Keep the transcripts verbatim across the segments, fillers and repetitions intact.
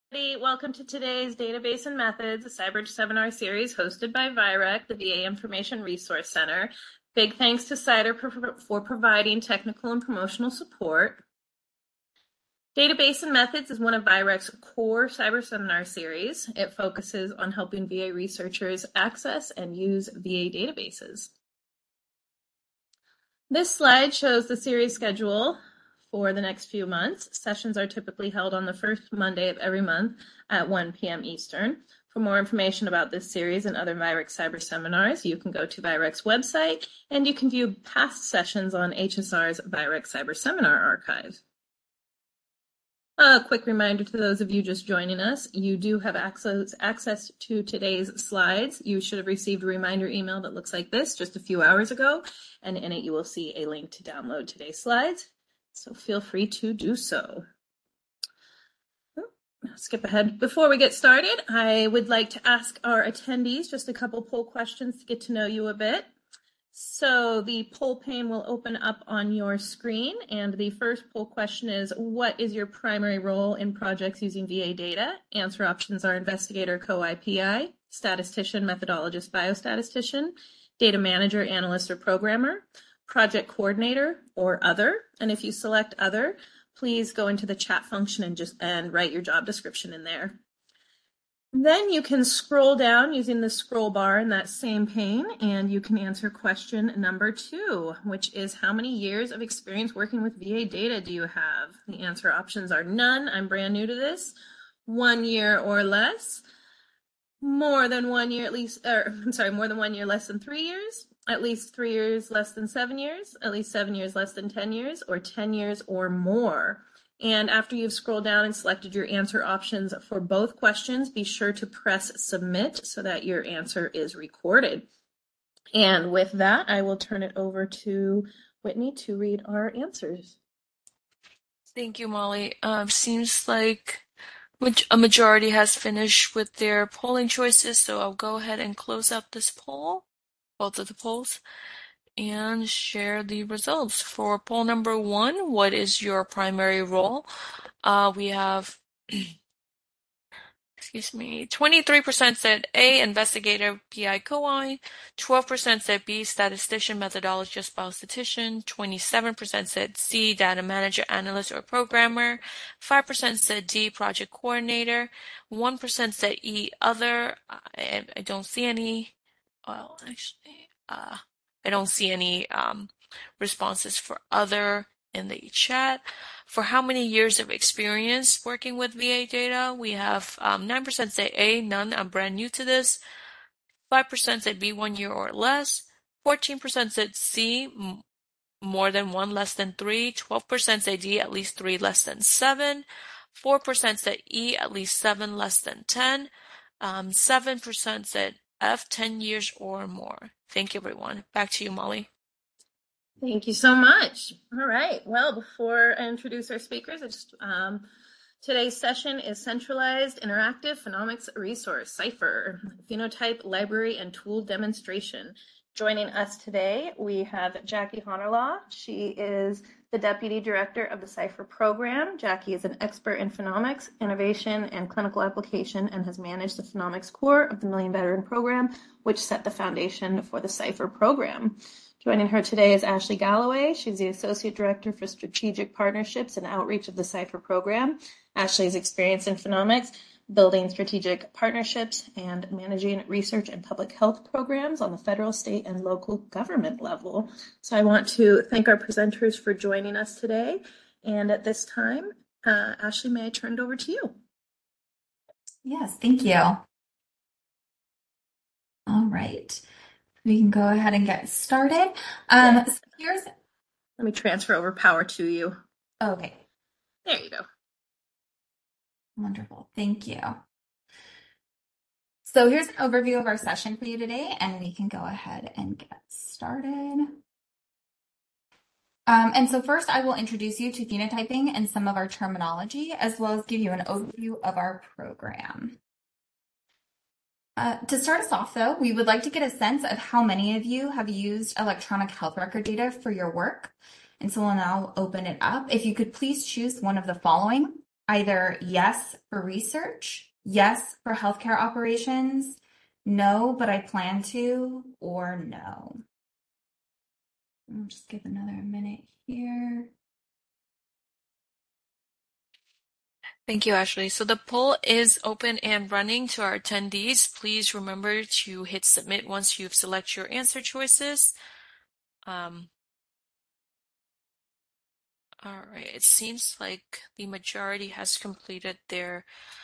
Welcome to today's Database and Methods, a Cyber Seminar series hosted by V I R E C, the V A Information Resource Center. Big thanks to CIDR for providing technical and promotional support. Database and Methods is one of V I R E C's core cyber seminar series. It focuses on helping V A researchers access and use V A databases. This slide shows the series schedule for the next few months. Sessions are typically held on the first Monday of every month at one p m Eastern. For more information about this series and other V I R E C cyber seminars, you can go to V I R E C's website, and you can view past sessions on H S R's V I R E C Cyber Seminar Archive. A quick reminder to those of you just joining us, you do have access, access to today's slides. You should have received a reminder email that looks like this just a few hours ago, and in it you will see a link to download today's slides. So feel free to do so. Skip ahead. Before we get started, I would like to ask our attendees just a couple poll questions to get to know you a bit. So the poll pane will open up on your screen, and the first poll question is, what is your primary role in projects using V A data? Answer options are investigator, co-I P I, statistician, methodologist, biostatistician, data manager, analyst, or programmer, project coordinator, or other. And if you select other, please go into the chat function and just and write your job description in there. Then you can scroll down using the scroll bar in that same pane, and you can answer question number two, which is, how many years of experience working with V A data do you have? The answer options are none, I'm brand new to this, one year or less, more than one year at least, or I'm sorry, more than one year less than three years, at least three years less than seven years, at least seven years less than ten years, or ten years or more. And after you've scrolled down and selected your answer options for both questions, be sure to press submit so that your answer is recorded. And with that, I will turn it over to Whitney to read our answers. Thank you, Molly. Uh, seems like a majority has finished with their polling choices, so I'll go ahead and close out this poll, both of the polls, and share the results. For poll number one, what is your primary role? Uh, we have, excuse me, twenty-three percent said A, investigator, P I, co-I, twelve percent said B, statistician, methodologist, biostatistician, twenty-seven percent said C, data manager, analyst, or programmer, five percent said D, project coordinator, one percent said E, other. I, I don't see any, well, actually, uh, I don't see any um, responses for other in the chat. For how many years of experience working with V A data, we have um, nine percent say A, none, I'm brand new to this. five percent said B, one year or less. fourteen percent said C, more than one, less than three. twelve percent said D, at least three, less than seven. four percent said E, at least seven, less than ten. Um, seven percent said F, ten years or more. Thank you, everyone. Back to you, Molly. Thank you so much. All right. Well, before I introduce our speakers, I just, um, today's session is Centralized Interactive Phenomics Resource, CIPHER, Phenotype Library and Tool Demonstration. Joining us today, we have Jackie Honerlaw. She is the Deputy Director of the CIPHER program. Jackie is an expert in phenomics, innovation, and clinical application, and has managed the phenomics core of the Million Veteran Program, which set the foundation for the CIPHER program. Joining her today is Ashley Galloway. She's the Associate Director for Strategic Partnerships and Outreach of the CIPHER program. Ashley's experience in phenomics, building strategic partnerships, and managing research and public health programs on the federal, state, and local government level. So I want to thank our presenters for joining us today. And at this time, uh, Ashley, may I turn it over to you? Yes, thank you. All right. We can go ahead and get started. Um, yeah. so here's. Let me transfer over power to you. Okay. There you go. Wonderful. Thank you. So here's an overview of our session for you today, and we can go ahead and get started. Um, and so first, I will introduce you to phenotyping and some of our terminology, as well as give you an overview of our program. Uh, to start us off, though, we would like to get a sense of how many of you have used electronic health record data for your work. And so we'll now open it up. If you could please choose one of the following. either yes for research, yes for healthcare operations, no, but I plan to, or no. I'll just give another minute here. Thank you, Ashley. So the poll is open and running to our attendees. Please remember to hit submit once you've selected your answer choices. Um, all right, it seems like the majority has completed their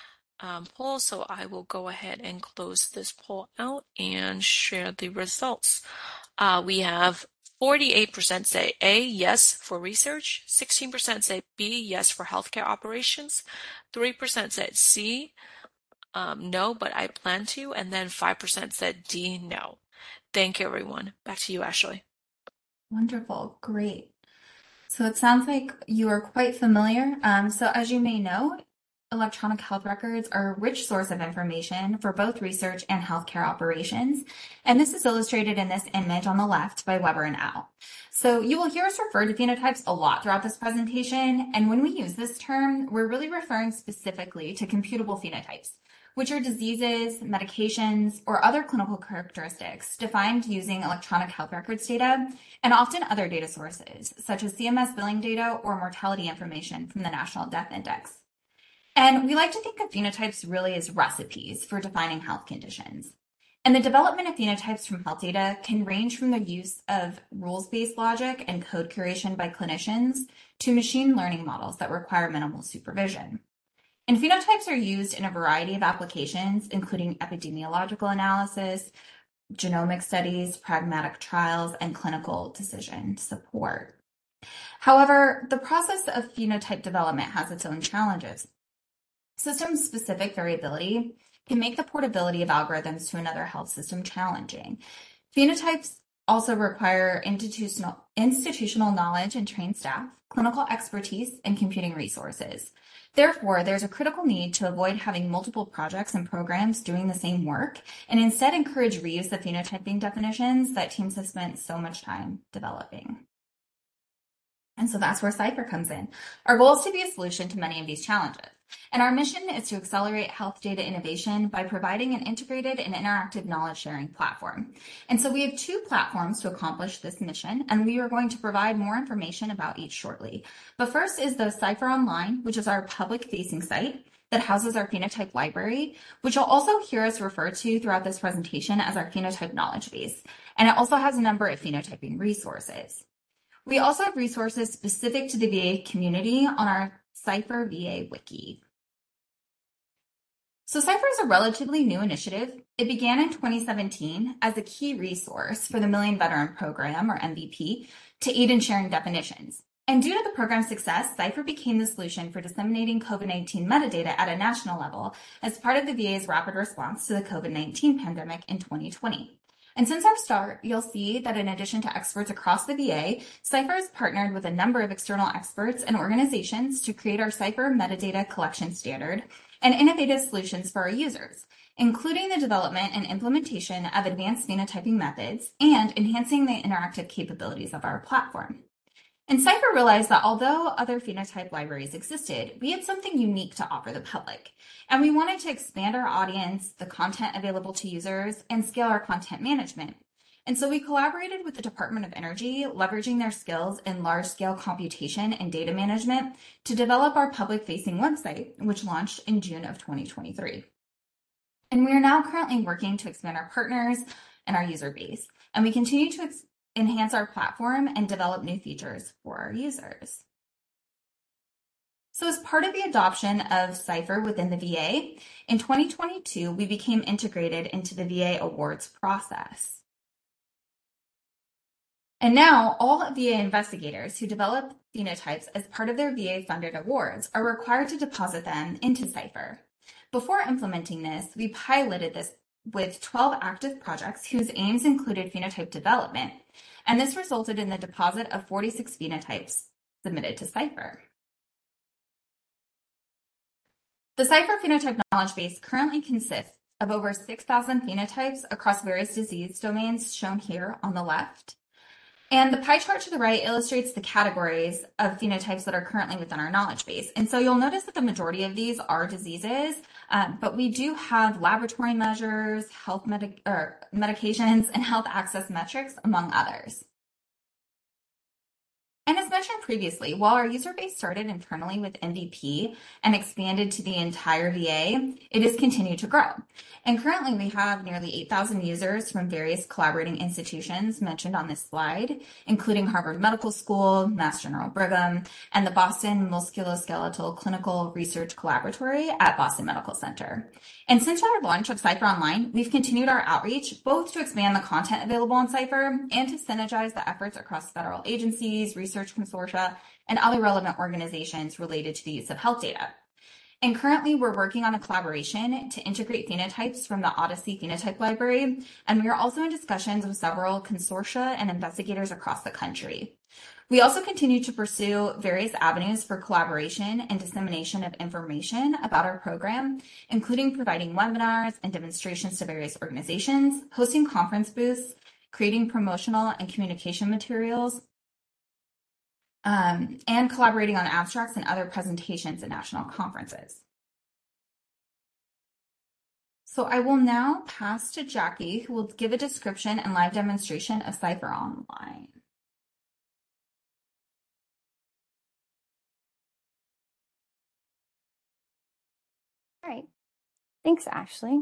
um, poll, so I will go ahead and close this poll out and share the results. Uh, we have forty-eight percent say A, yes for research, sixteen percent say B, yes for healthcare operations, three percent said C, um, no, but I plan to, and then five percent said D, no. Thank you, everyone. Back to you, Ashley. Wonderful. Great. So it sounds like you are quite familiar. Um, so as you may know, electronic health records are a rich source of information for both research and healthcare operations. And this is illustrated in this image on the left by Weber and al. So you will hear us refer to phenotypes a lot throughout this presentation. And when we use this term, we're really referring specifically to computable phenotypes, which are diseases, medications, or other clinical characteristics defined using electronic health records data and often other data sources, such as C M S billing data or mortality information from the National Death Index. And we like to think of phenotypes really as recipes for defining health conditions. And the development of phenotypes from health data can range from the use of rules-based logic and code curation by clinicians to machine learning models that require minimal supervision. And phenotypes are used in a variety of applications, including epidemiological analysis, genomic studies, pragmatic trials, and clinical decision support. However, the process of phenotype development has its own challenges. System-specific variability can make the portability of algorithms to another health system challenging. Phenotypes also require institutional, institutional knowledge and trained staff, clinical expertise, and computing resources. Therefore, there's a critical need to avoid having multiple projects and programs doing the same work, and instead encourage reuse of phenotyping definitions that teams have spent so much time developing. And so that's where Cypher comes in. Our goal is to be a solution to many of these challenges. And our mission is to accelerate health data innovation by providing an integrated and interactive knowledge sharing platform. And so we have two platforms to accomplish this mission, and we are going to provide more information about each shortly. But first is the Cypher Online, which is our public-facing site that houses our phenotype library, which you'll also hear us refer to throughout this presentation as our phenotype knowledge base. And it also has a number of phenotyping resources. We also have resources specific to the V A community on our Cypher V A Wiki. So Cypher is a relatively new initiative. It began in twenty seventeen as a key resource for the Million Veteran Program, or M V P, to aid in sharing definitions. And due to the program's success, Cypher became the solution for disseminating COVID nineteen metadata at a national level as part of the V A's rapid response to the COVID nineteen pandemic in twenty twenty. And since our start, you'll see that in addition to experts across the V A, Cypher has partnered with a number of external experts and organizations to create our Cypher metadata collection standard and innovative solutions for our users, including the development and implementation of advanced phenotyping methods and enhancing the interactive capabilities of our platform. And Cypher realized that although other phenotype libraries existed, we had something unique to offer the public. And we wanted to expand our audience, the content available to users, and scale our content management. And so we collaborated with the Department of Energy, leveraging their skills in large-scale computation and data management to develop our public-facing website, which launched in June of twenty twenty-three. And we are now currently working to expand our partners and our user base. And we continue to expand enhance our platform and develop new features for our users. So as part of the adoption of Cypher within the V A, in twenty twenty-two, we became integrated into the V A awards process. And now all V A investigators who develop phenotypes as part of their V A-funded awards are required to deposit them into Cypher. Before implementing this, we piloted this with twelve active projects whose aims included phenotype development, and this resulted in the deposit of forty-six phenotypes submitted to Cypher. The Cypher Phenotype Knowledge Base currently consists of over six thousand phenotypes across various disease domains shown here on the left. And the pie chart to the right illustrates the categories of phenotypes that are currently within our knowledge base. And so you'll notice that the majority of these are diseases, um, but we do have laboratory measures, health medic or medications, and health access metrics, among others. And as mentioned previously, while our user base started internally with M V P and expanded to the entire V A, it has continued to grow. And currently we have nearly eight thousand users from various collaborating institutions mentioned on this slide, including Harvard Medical School, Mass General Brigham, and the Boston Musculoskeletal Clinical Research Collaboratory at Boston Medical Center. And since our launch of Cypher Online, we've continued our outreach both to expand the content available on Cypher and to synergize the efforts across federal agencies, research consortia, and other relevant organizations related to the use of health data. And currently we're working on a collaboration to integrate phenotypes from the Odyssey Phenotype Library, and we are also in discussions with several consortia and investigators across the country. We also continue to pursue various avenues for collaboration and dissemination of information about our program, including providing webinars and demonstrations to various organizations, hosting conference booths, creating promotional and communication materials, um, and collaborating on abstracts and other presentations at national conferences. So I will now pass to Jackie, who will give a description and live demonstration of Cypher Online. All right, thanks, Ashley.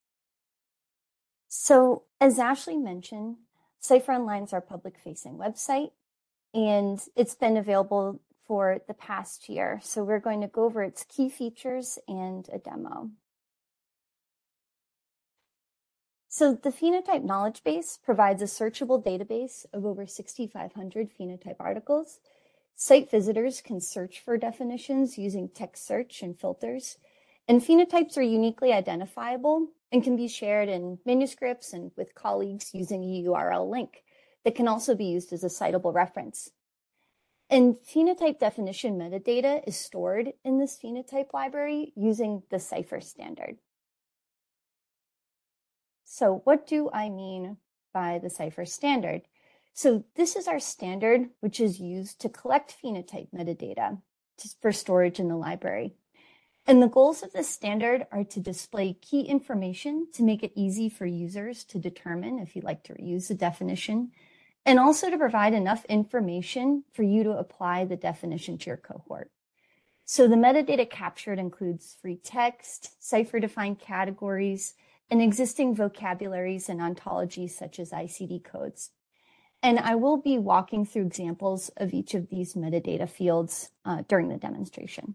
So as Ashley mentioned, Cypher Online is our public-facing website, and it's been available for the past year. So we're going to go over its key features and a demo. So the Phenotype Knowledge Base provides a searchable database of over six thousand five hundred phenotype articles. Site visitors can search for definitions using text search and filters. And phenotypes are uniquely identifiable and can be shared in manuscripts and with colleagues using a U R L link that can also be used as a citable reference. And phenotype definition metadata is stored in this phenotype library using the Cypher standard. So what do I mean by the Cypher standard? So this is our standard, which is used to collect phenotype metadata for storage in the library. And the goals of this standard are to display key information to make it easy for users to determine if you'd like to reuse the definition, and also to provide enough information for you to apply the definition to your cohort. So the metadata captured includes free text, Cypher-defined categories, and existing vocabularies and ontologies such as I C D codes. And I will be walking through examples of each of these metadata fields uh, during the demonstration.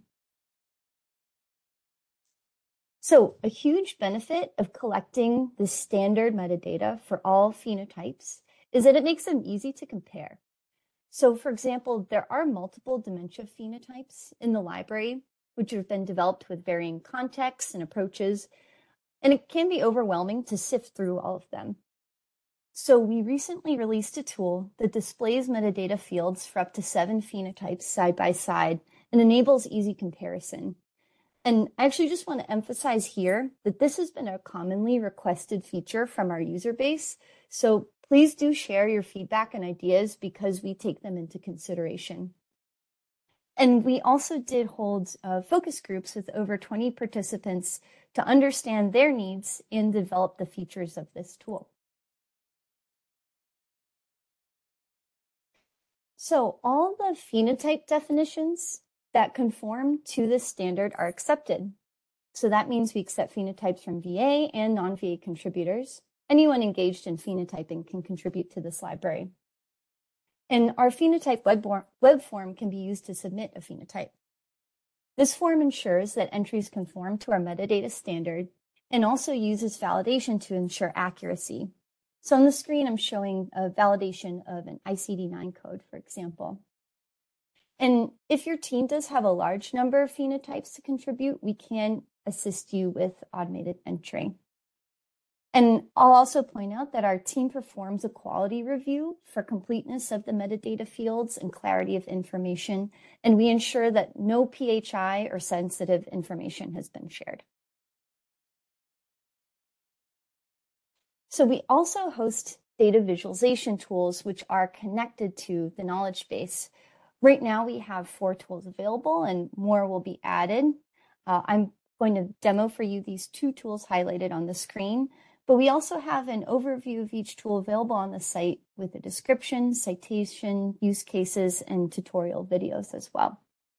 So a huge benefit of collecting the standard metadata for all phenotypes is that it makes them easy to compare. So for example, there are multiple dementia phenotypes in the library, which have been developed with varying contexts and approaches, and it can be overwhelming to sift through all of them. So we recently released a tool that displays metadata fields for up to seven phenotypes side by side and enables easy comparison. And I actually just want to emphasize here that this has been a commonly requested feature from our user base. So please do share your feedback and ideas because we take them into consideration. And we also did hold uh, focus groups with over twenty participants to understand their needs and develop the features of this tool. So all the phenotype definitions that conform to this standard are accepted. So that means we accept phenotypes from V A and non-V A contributors. Anyone engaged in phenotyping can contribute to this library. And our phenotype web, web form can be used to submit a phenotype. This form ensures that entries conform to our metadata standard and also uses validation to ensure accuracy. So on the screen, I'm showing a validation of an I C D nine code, for example. And if your team does have a large number of phenotypes to contribute, we can assist you with automated entry. And I'll also point out that our team performs a quality review for completeness of the metadata fields and clarity of information, and we ensure that no P H I or sensitive information has been shared. So we also host data visualization tools, which are connected to the knowledge base. Right now, we have four tools available and more will be added. Uh, I'm going to demo for you these two tools highlighted on the screen, but we also have an overview of each tool available on the site with a description, citation, use cases, and tutorial videos as well.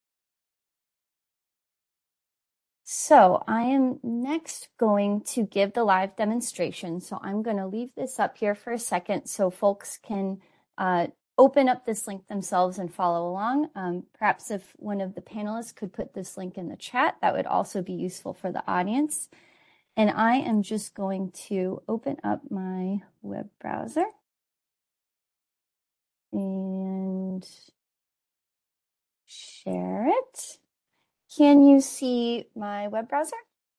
So I am next going to give the live demonstration. So I'm going to leave this up here for a second so folks can uh, open up this link themselves and follow along. Um, perhaps if one of the panelists could put this link in the chat, that would also be useful for the audience. And I am just going to open up my web browser and share it. Can you see my web browser?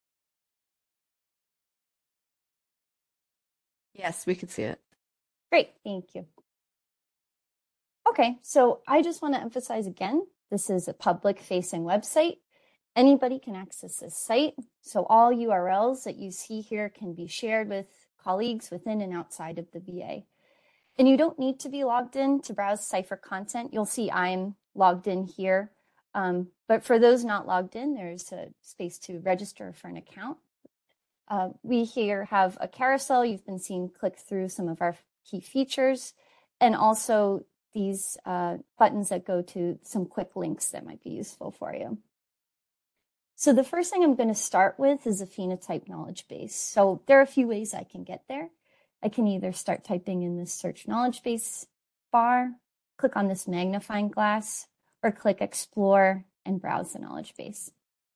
Yes, we could see it. Great, thank you. Okay, so I just want to emphasize again, this is a public-facing website. Anybody can access this site, so all U R Ls that you see here can be shared with colleagues within and outside of the V A. And you don't need to be logged in to browse Cypher content. You'll see I'm logged in here, um, but for those not logged in, there's a space to register for an account. Uh, we here have a carousel. You've been seeing click through some of our key features, and also these uh, buttons that go to some quick links that might be useful for you. So the first thing I'm going to start with is a phenotype knowledge base. So there are a few ways I can get there. I can either start typing in this search knowledge base bar, click on this magnifying glass, or click explore and browse the knowledge base.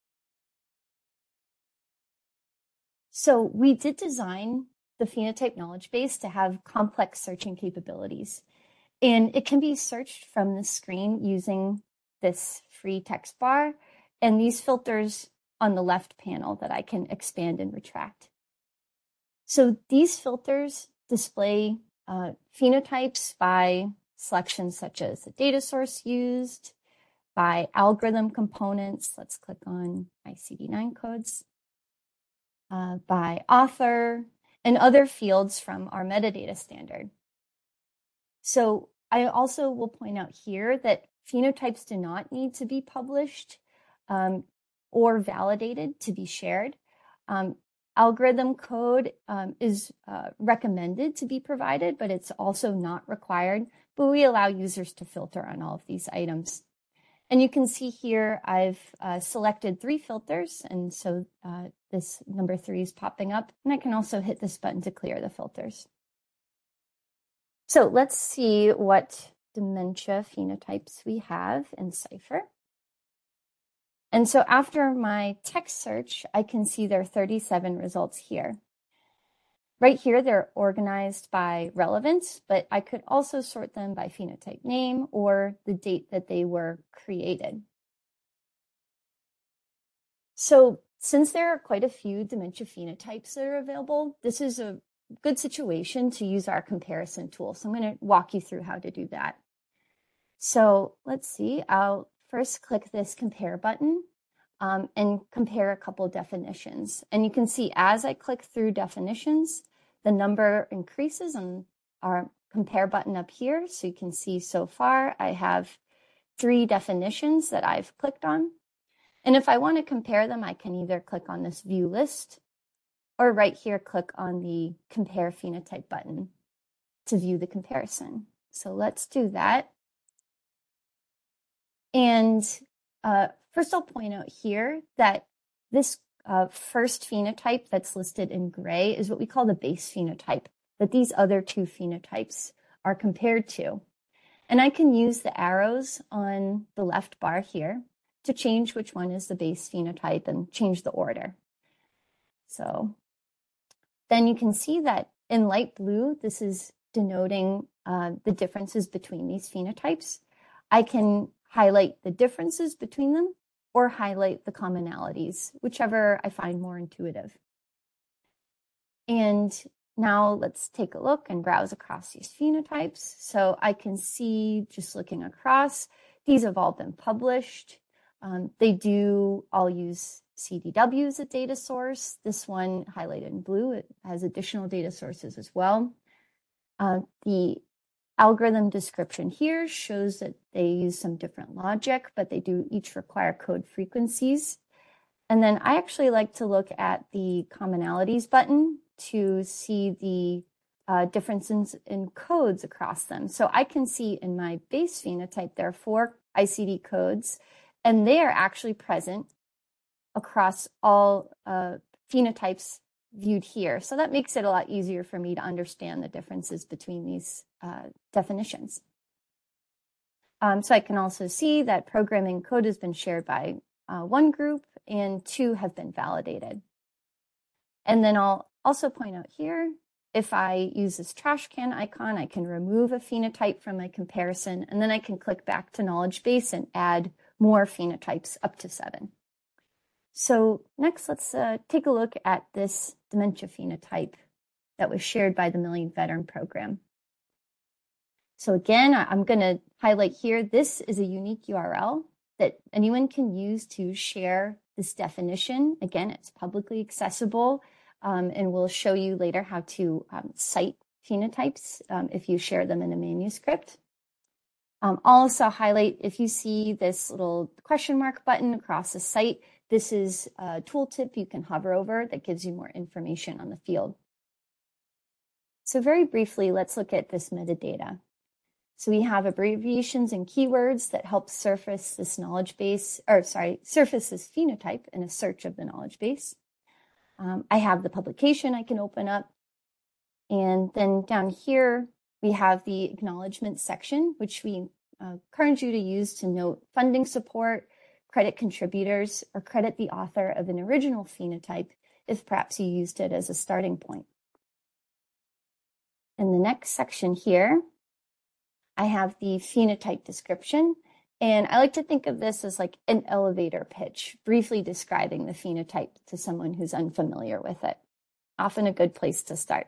So we did design the phenotype knowledge base to have complex searching capabilities. And it can be searched from the screen using this free text bar and these filters on the left panel that I can expand and retract. So these filters display uh, phenotypes by selections such as the data source used, by algorithm components. Let's click on I C D nine codes. Uh, by author, and other fields from our metadata standard. So I also will point out here that phenotypes do not need to be published um, or validated to be shared. Um, algorithm code um, is uh, recommended to be provided, but it's also not required. But we allow users to filter on all of these items. And you can see here, I've uh, selected three filters. And so uh, this number three is popping up. And I can also hit this button to clear the filters. So let's see what dementia phenotypes we have in Cypher. And so after my text search, I can see there are thirty-seven results here. Right here, they're organized by relevance, but I could also sort them by phenotype name or the date that they were created. So since there are quite a few dementia phenotypes that are available, this is a good situation to use our comparison tool. So I'm going to walk you through how to do that. So let's see, I'll first click this compare button um, and compare a couple definitions. And you can see as I click through definitions, the number increases on our compare button up here. So you can see so far I have three definitions that I've clicked on. And if I want to compare them, I can either click on this view list or right here, click on the compare phenotype button to view the comparison. So let's do that. And uh, first I'll point out here that this Uh, first phenotype that's listed in gray is what we call the base phenotype that these other two phenotypes are compared to. And I can use the arrows on the left bar here to change which one is the base phenotype and change the order. So then you can see that in light blue, this is denoting uh, the differences between these phenotypes. I can highlight the differences between them or highlight the commonalities, whichever I find more intuitive. And now let's take a look and browse across these phenotypes. So I can see, just looking across, these have all been published. Um, they do all use C D W as a data source. This one highlighted in blue, it has additional data sources as well. Uh, the algorithm description here shows that they use some different logic, but they do each require code frequencies. And then I actually like to look at the commonalities button to see the uh, differences in codes across them. So I can see in my base phenotype, there are four I C D codes, and they are actually present across all uh, phenotypes viewed here. So that makes it a lot easier for me to understand the differences between these uh, definitions. Um, so I can also see that programming code has been shared by uh, one group and two have been validated. And then I'll also point out here, if I use this trash can icon, I can remove a phenotype from my comparison, and then I can click back to knowledge base and add more phenotypes up to seven. So next, let's uh, take a look at this dementia phenotype that was shared by the Million Veteran Program. So again, I'm going to highlight here, this is a unique U R L that anyone can use to share this definition. Again, it's publicly accessible, um, and we'll show you later how to um, cite phenotypes um, if you share them in a manuscript. Um, I'll also highlight, if you see this little question mark button across the site, this is a tooltip you can hover over that gives you more information on the field. So very briefly, let's look at this metadata. So we have abbreviations and keywords that help surface this knowledge base, or sorry, surface this phenotype in a search of the knowledge base. Um, I have the publication I can open up. And then down here, we have the acknowledgement section, which we uh, encourage you to use to note funding support, credit contributors, or credit the author of an original phenotype if perhaps you used it as a starting point. In the next section here, I have the phenotype description, and I like to think of this as like an elevator pitch, briefly describing the phenotype to someone who's unfamiliar with it. Often a good place to start.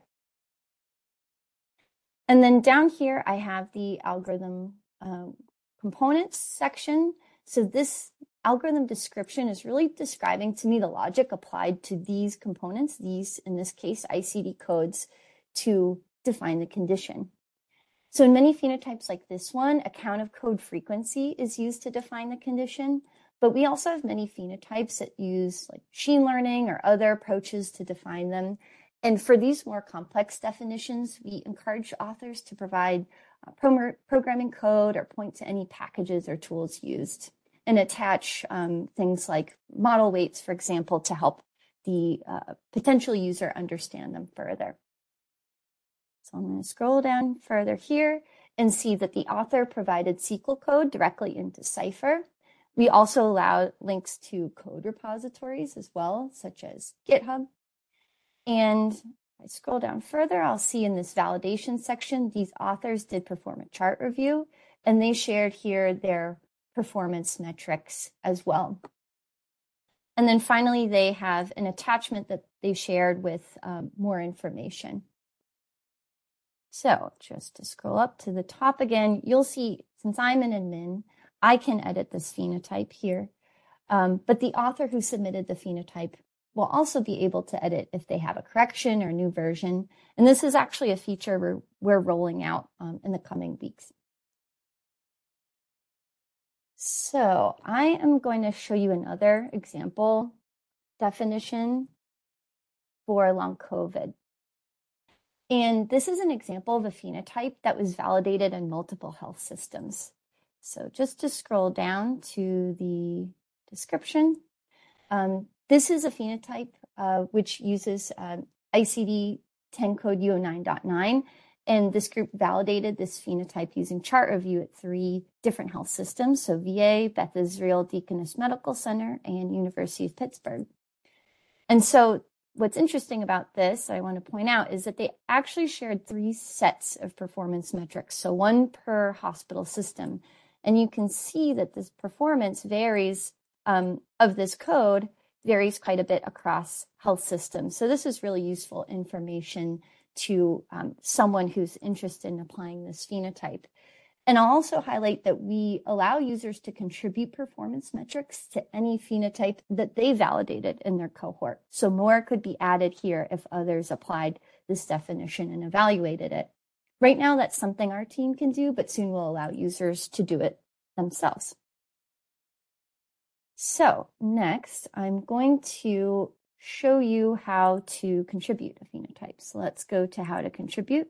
And then down here, I have the algorithm uh, components section. So this algorithm description is really describing to me the logic applied to these components, these, in this case, I C D codes, to define the condition. So in many phenotypes like this one, a count of code frequency is used to define the condition, but we also have many phenotypes that use like machine learning or other approaches to define them. And for these more complex definitions, we encourage authors to provide uh, pro programming code or point to any packages or tools used, and attach um, things like model weights, for example, to help the uh, potential user understand them further. So I'm going to scroll down further here and see that the author provided S Q L code directly into Cypher. We also allow links to code repositories as well, such as GitHub. And if I scroll down further, I'll see in this validation section, these authors did perform a chart review, and they shared here their performance metrics as well. And then finally, they have an attachment that they shared with um, more information. So just to scroll up to the top again, you'll see, since I'm an admin, I can edit this phenotype here. Um, but the author who submitted the phenotype will also be able to edit if they have a correction or new version. And this is actually a feature we're, we're rolling out um, in the coming weeks. So I am going to show you another example definition for long COVID. And this is an example of a phenotype that was validated in multiple health systems. So just to scroll down to the description, um, this is a phenotype uh, which uses uh, I C D ten code U zero nine dot nine. And this group validated this phenotype using chart review at three different health systems. So V A, Beth Israel Deaconess Medical Center, and University of Pittsburgh. And so what's interesting about this, I want to point out, is that they actually shared three sets of performance metrics, so one per hospital system. And you can see that this performance varies um, of this code varies quite a bit across health systems. So this is really useful information to um, someone who's interested in applying this phenotype. And I'll also highlight that we allow users to contribute performance metrics to any phenotype that they validated in their cohort. So more could be added here if others applied this definition and evaluated it. Right now, that's something our team can do, but soon we'll allow users to do it themselves. So next, I'm going to show you how to contribute a phenotype. So let's go to how to contribute.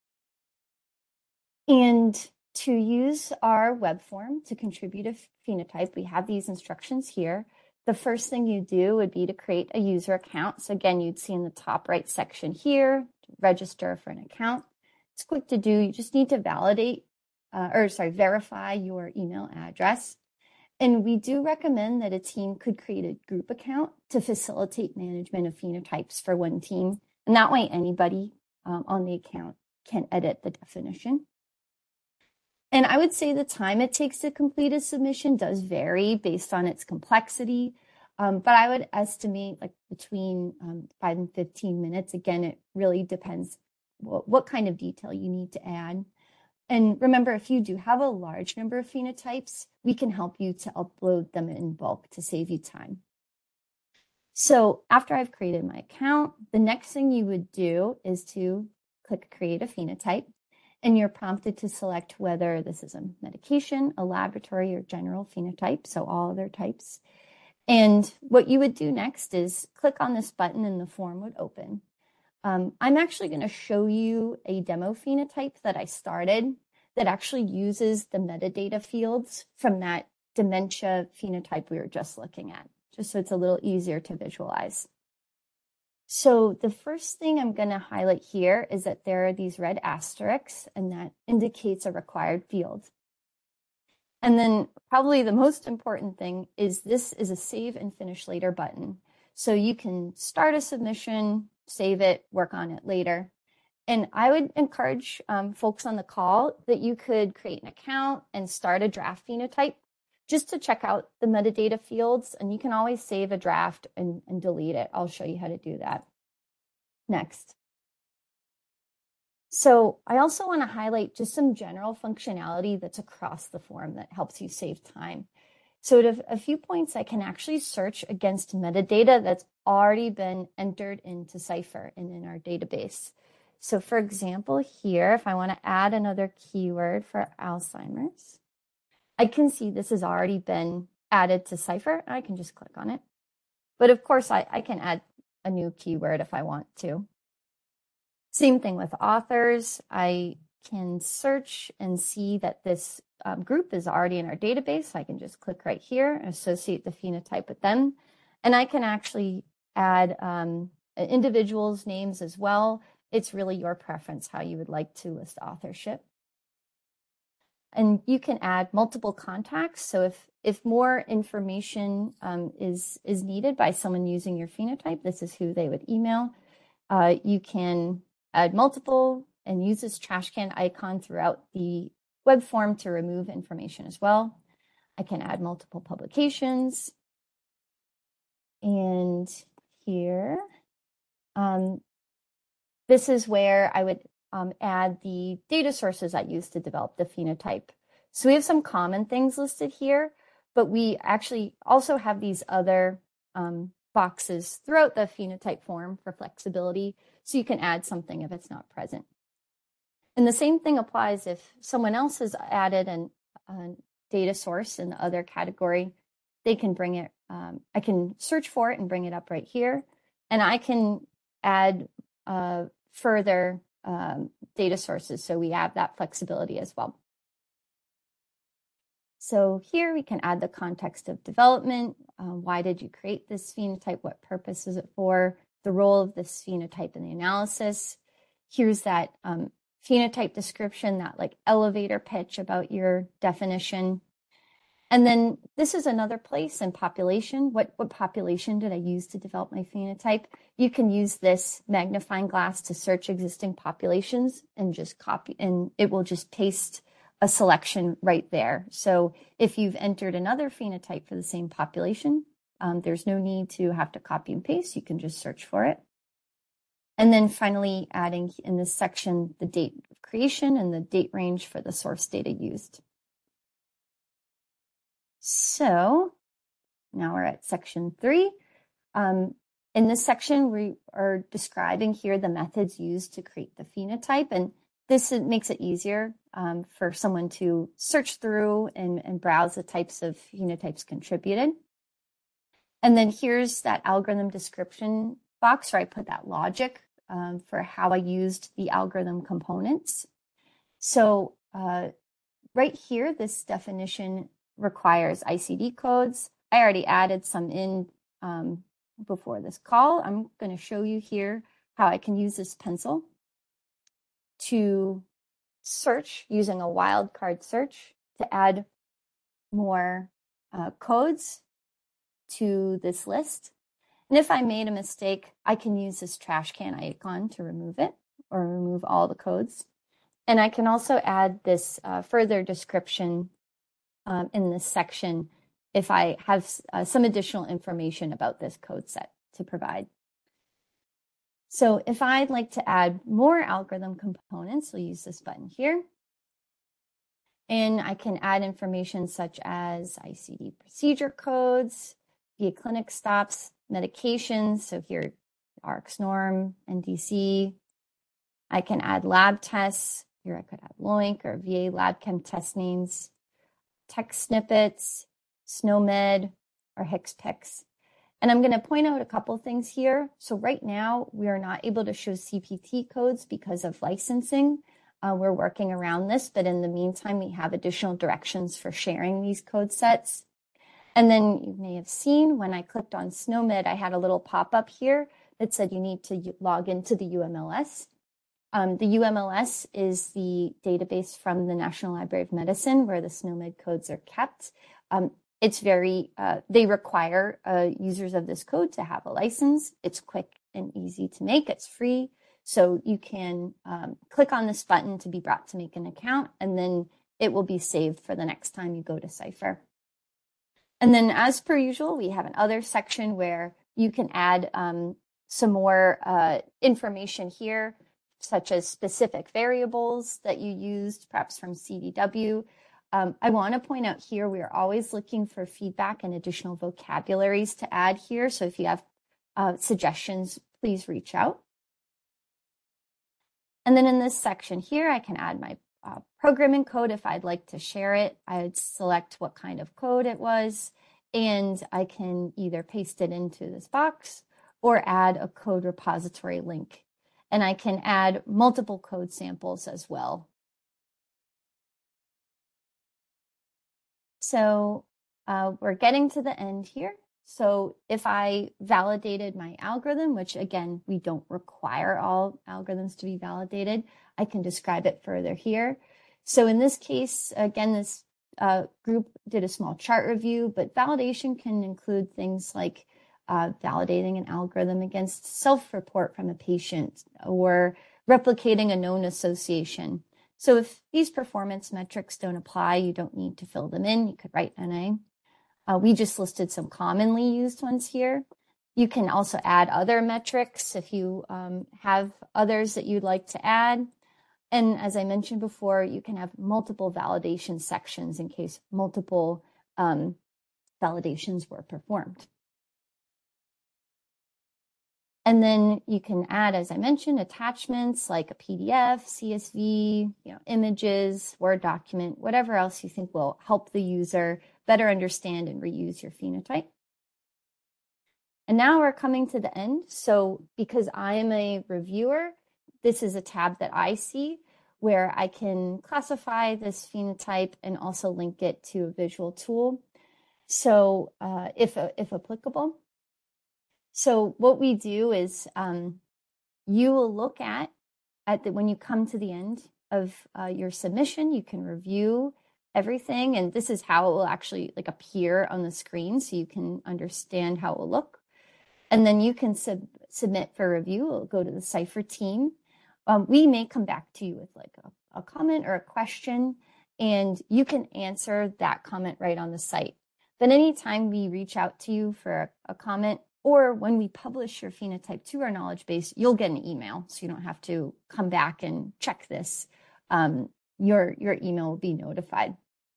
And to use our web form to contribute a phenotype, we have these instructions here. The first thing you do would be to create a user account. So again, you'd see in the top right section here, to register for an account. It's quick to do. You just need to validate, uh, or sorry, verify your email address. And we do recommend that a team could create a group account to facilitate management of phenotypes for one team. And that way anybody um, on the account can edit the definition. And I would say the time it takes to complete a submission does vary based on its complexity. Um, but I would estimate like between um, five and fifteen minutes. Again, it really depends what, what kind of detail you need to add. And remember, if you do have a large number of phenotypes, we can help you to upload them in bulk to save you time. So after I've created my account, the next thing you would do is to click Create a Phenotype. And you're prompted to select whether this is a medication, a laboratory, or general phenotype, so all other types. And what you would do next is click on this button and the form would open. Um, I'm actually going to show you a demo phenotype that I started that actually uses the metadata fields from that dementia phenotype we were just looking at, just so it's a little easier to visualize. So the first thing I'm going to highlight here is that there are these red asterisks, and that indicates a required field. And then probably the most important thing is this is a save and finish later button. So you can start a submission, save it, work on it later. And I would encourage um, folks on the call that you could create an account and start a draft phenotype just to check out the metadata fields, and you can always save a draft and, and delete it. I'll show you how to do that next. So I also want to highlight just some general functionality that's across the form that helps you save time. So at a few points, I can actually search against metadata that's already been entered into Cypher and in our database. So for example, here, if I want to add another keyword for Alzheimer's, I can see this has already been added to Cypher, and I can just click on it. But of course, I, I can add a new keyword if I want to. Same thing with authors. I can search and see that this um, group is already in our database. I can just click right here and associate the phenotype with them. And I can actually add um, individuals' names as well. It's really your preference how you would like to list authorship. And you can add multiple contacts. So if, if more information um, is, is needed by someone using your phenotype, this is who they would email. Uh, you can add multiple and use this trash can icon throughout the web form to remove information as well. I can add multiple publications. And here, um, this is where I would Um, add the data sources I used to develop the phenotype. So we have some common things listed here, but we actually also have these other um, boxes throughout the phenotype form for flexibility, so you can add something if it's not present. And the same thing applies if someone else has added an, a data source in the other category. They can bring it, um, I can search for it and bring it up right here, and I can add uh, further Um, data sources, so we have that flexibility as well. So here we can add the context of development. Um, why did you create this phenotype? What purpose is it for? The role of this phenotype in the analysis. Here's that um, phenotype description, that like elevator pitch about your definition. And then this is another place in population. What, what population did I use to develop my phenotype? You can use this magnifying glass to search existing populations and just copy, and it will just paste a selection right there. So if you've entered another phenotype for the same population, um, there's no need to have to copy and paste. You can just search for it. And then finally adding in this section the date of creation and the date range for the source data used. So now we're at section three. Um, in this section, we are describing here the methods used to create the phenotype. And this makes it easier um, for someone to search through and, and browse the types of phenotypes contributed. And then here's that algorithm description box where I put that logic um, for how I used the algorithm components. So uh, right here, this definition requires I C D codes. I already added some in um, before this call. I'm going to show you here how I can use this pencil to search using a wildcard search to add more uh, codes to this list. And if I made a mistake, I can use this trash can icon to remove it or remove all the codes. And I can also add this uh, further description um, in this section if I have uh, some additional information about this code set to provide. So if I'd like to add more algorithm components, we'll use this button here. And I can add information such as I C D procedure codes, via clinic stops, medications. So here, A R C S norm, N D C. I can add lab tests. Here I could add LOINC or V A lab chem test names, text snippets, SNOMED, or HCPCS. And I'm going to point out a couple things here. So right now, we are not able to show C P T codes because of licensing. Uh, we're working around this, but in the meantime, we have additional directions for sharing these code sets. And then you may have seen when I clicked on SNOMED, I had a little pop-up here that said you need to log into the U M L S. Um, the U M L S is the database from the National Library of Medicine where the SNOMED codes are kept. Um, it's very, uh, they require uh, users of this code to have a license. It's quick and easy to make. It's free. So you can um, click on this button to be brought to make an account, and then it will be saved for the next time you go to Cipher. And then as per usual, we have another section where you can add um, some more uh, information here, such as specific variables that you used, perhaps from C D W. Um, I want to point out here, we are always looking for feedback and additional vocabularies to add here. So if you have uh, suggestions, please reach out. And then in this section here, I can add my uh, programming code if I'd like to share it. I would select what kind of code it was, and I can either paste it into this box or add a code repository link. And I can add multiple code samples as well. So uh, we're getting to the end here. So if I validated my algorithm, which again, we don't require all algorithms to be validated, I can describe it further here. So in this case, again, this uh, group did a small chart review, but validation can include things like uh, validating an algorithm against self-report from a patient or replicating a known association. So if these performance metrics don't apply, you don't need to fill them in. You could write N A. Uh, we just listed some commonly used ones here. You can also add other metrics if you um, have others that you'd like to add. And as I mentioned before, you can have multiple validation sections in case multiple um, validations were performed. And then you can add, as I mentioned, attachments like a P D F, C S V, you know, images, Word document, whatever else you think will help the user better understand and reuse your phenotype. And now we're coming to the end. So because I am a reviewer, this is a tab that I see where I can classify this phenotype and also link it to a visual tool. So uh, if, if applicable. So what we do is um, you will look at, at the, when you come to the end of uh, your submission, you can review everything. And this is how it will actually like appear on the screen so you can understand how it will look. And then you can sub submit for review. It'll go to the Cipher team. Um, we may come back to you with like a, a comment or a question, and you can answer that comment right on the site. But anytime we reach out to you for a, a comment, or when we publish your phenotype to our knowledge base, you'll get an email, so you don't have to come back and check this. Um, your, your email will be notified.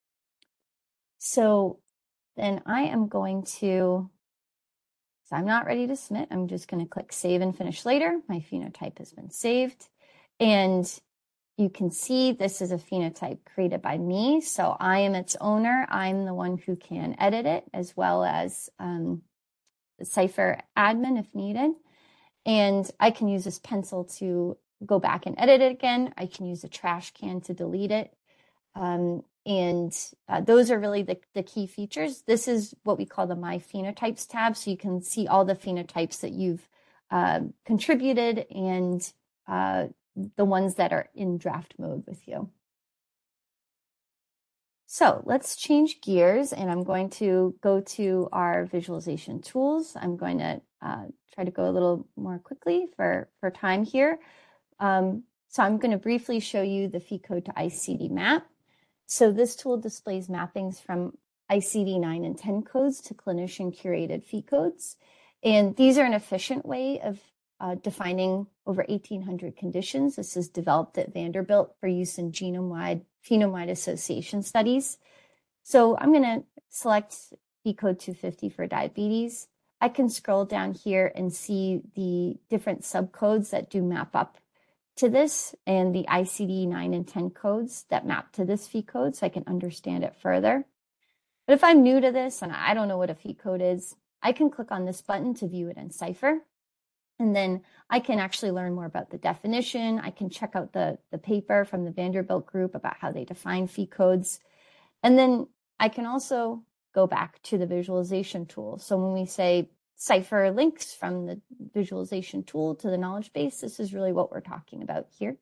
So then I am going to, so I'm not ready to submit. I'm just going to click Save and Finish Later. My phenotype has been saved. And you can see this is a phenotype created by me. So I am its owner. I'm the one who can edit it, as well as um, the Cypher admin if needed. And I can use this pencil to go back and edit it again. I can use a trash can to delete it. Um, and uh, those are really the, the key features. This is what we call the My Phenotypes tab. So you can see all the phenotypes that you've uh, contributed and uh, the ones that are in draft mode with you. So let's change gears, and I'm going to go to our visualization tools. I'm going to uh, try to go a little more quickly for, for time here. Um, so I'm going to briefly show you the Phe code to I C D map. So this tool displays mappings from I C D nine and ten codes to clinician-curated Phe codes. And these are an efficient way of uh, defining over eighteen hundred conditions. This is developed at Vanderbilt for use in genome-wide, phenome-wide association studies. So I'm going to select Phe code two fifty for diabetes. I can scroll down here and see the different subcodes that do map up to this, and the I C D nine and ten codes that map to this Phe code, so I can understand it further. But if I'm new to this and I don't know what a Phe code is, I can click on this button to view it in Cypher. And then I can actually learn more about the definition. I can check out the, the paper from the Vanderbilt group about how they define Phe codes. And then I can also go back to the visualization tool. So when we say Cypher links from the visualization tool to the knowledge base, this is really what we're talking about here.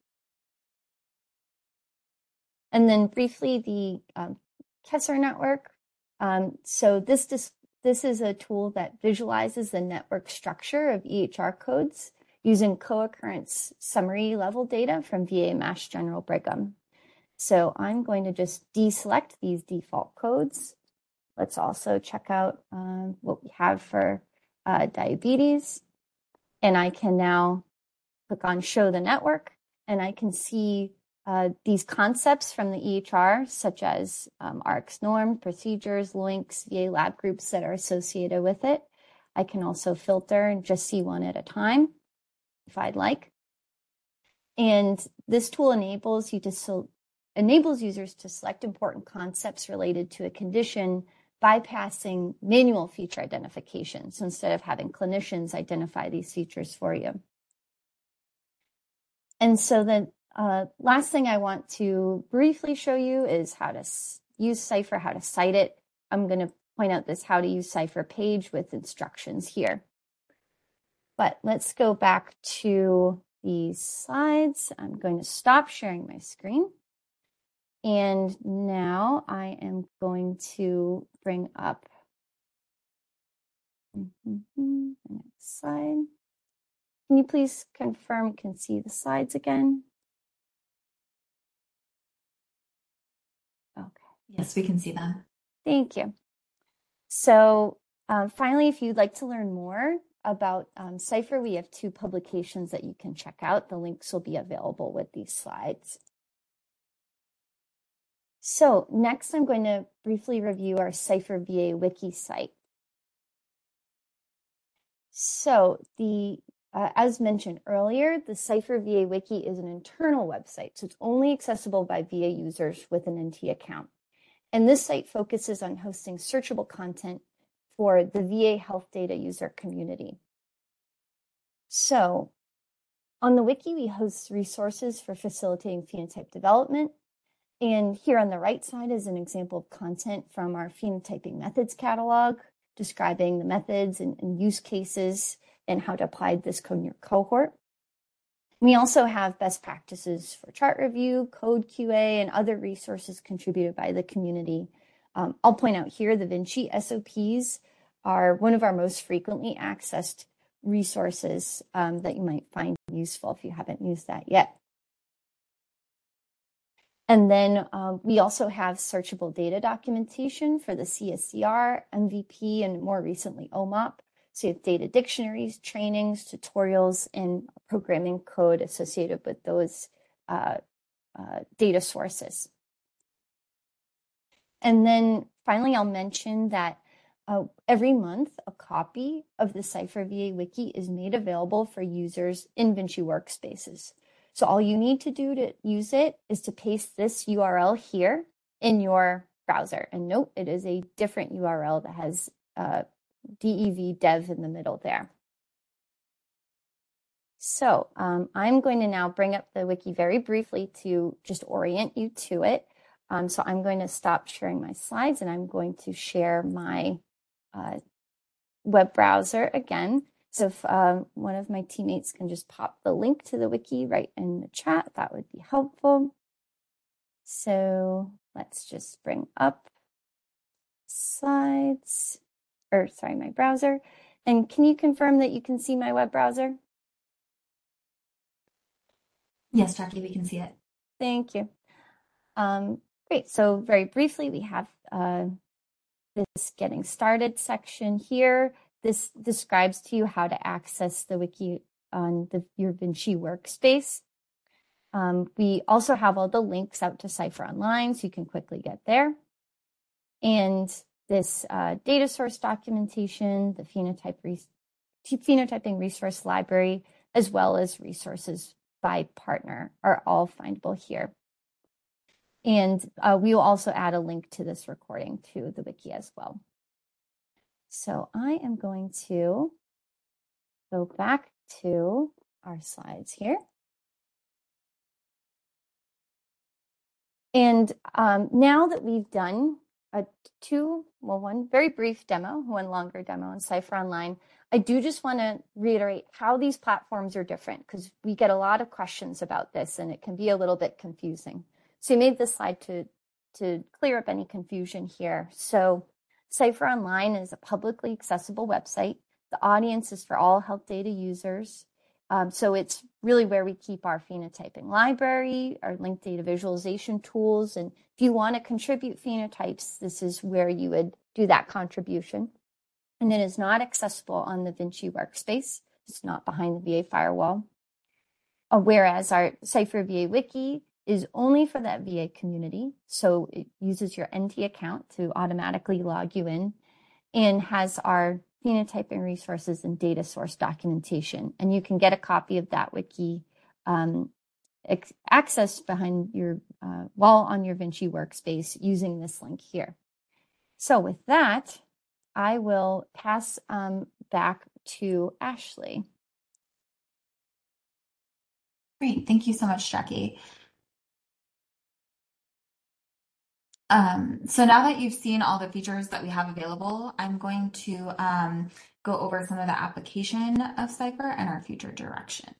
And then briefly, the um, Kessler network. Um, so this, this, this is a tool that visualizes the network structure of E H R codes using co-occurrence summary level data from V A Mass General Brigham. So I'm going to just deselect these default codes. Let's also check out um, what we have for Uh, diabetes, and I can now click on show the network, and I can see uh, these concepts from the E H R, such as um, R X norm, procedures, links, V A lab groups that are associated with it. I can also filter and just see one at a time if I'd like. And this tool enables you to so enables users to select important concepts related to a condition, bypassing manual feature identification. So instead of having clinicians identify these features for you. And so the uh, last thing I want to briefly show you is how to use Cypher, how to cite it. I'm going to point out this how to use Cypher page with instructions here. But let's go back to these slides. I'm going to stop sharing my screen. And now I am going to bring up mm-hmm, the next slide. Can you please confirm you can see the slides again? Okay. Yes, we can see them. Thank you. So um, finally, if you'd like to learn more about um, Cypher, we have two publications that you can check out. The links will be available with these slides. So next, I'm going to briefly review our Cypher V A wiki site. So the, uh, as mentioned earlier, the Cypher V A wiki is an internal website, so it's only accessible by V A users with an N T account. And this site focuses on hosting searchable content for the V A health data user community. So on the wiki, we host resources for facilitating phenotype development. And here on the right side is an example of content from our phenotyping methods catalog, describing the methods and, and use cases and how to apply this code in your cohort. We also have best practices for chart review, code Q A, and other resources contributed by the community. Um, I'll point out here the Vinci S O Ps are one of our most frequently accessed resources um, that you might find useful if you haven't used that yet. And then um, we also have searchable data documentation for the C S C R, M V P, and more recently O M O P. So you have data dictionaries, trainings, tutorials, and programming code associated with those uh, uh, data sources. And then finally, I'll mention that uh, every month, a copy of the Cypher V A Wiki is made available for users in Vinci Workspaces. So all you need to do to use it is to paste this U R L here in your browser. And note, it is a different U R L that has uh, dev dev in the middle there. So um, I'm going to now bring up the wiki very briefly to just orient you to it. Um, so I'm going to stop sharing my slides and I'm going to share my uh, web browser again. So if um, one of my teammates can just pop the link to the wiki right in the chat, that would be helpful. So let's just bring up slides, or sorry, my browser. And can you confirm that you can see my web browser? Yes, Jackie, we can see it. Thank you. Um, great. So very briefly, we have uh, this getting started section here. This describes to you how to access the wiki on the, your Vinci workspace. Um, we also have all the links out to Cypher Online, so you can quickly get there. And this uh, data source documentation, the phenotype re phenotyping resource library, as well as resources by partner are all findable here. And uh, we will also add a link to this recording to the wiki as well. So I am going to go back to our slides here. And um, now that we've done a two, well, one very brief demo, one longer demo on Cypher Online, I do just want to reiterate how these platforms are different, because we get a lot of questions about this and it can be a little bit confusing. So I made this slide to, to clear up any confusion here. So Cypher Online is a publicly accessible website. The audience is for all health data users. Um, so it's really where we keep our phenotyping library, our linked data visualization tools. And if you want to contribute phenotypes, this is where you would do that contribution. And it is not accessible on the Vinci workspace. It's not behind the V A firewall. Uh, whereas our Cypher V A Wiki is only for that V A community. So it uses your N T account to automatically log you in and has our phenotyping resources and data source documentation. And you can get a copy of that wiki um, accessed behind your uh, while on your Vinci workspace using this link here. So with that, I will pass um, back to Ashley. Great. Thank you so much, Jackie. Um, so now that you've seen all the features that we have available, I'm going to um, go over some of the application of Cypher and our future directions.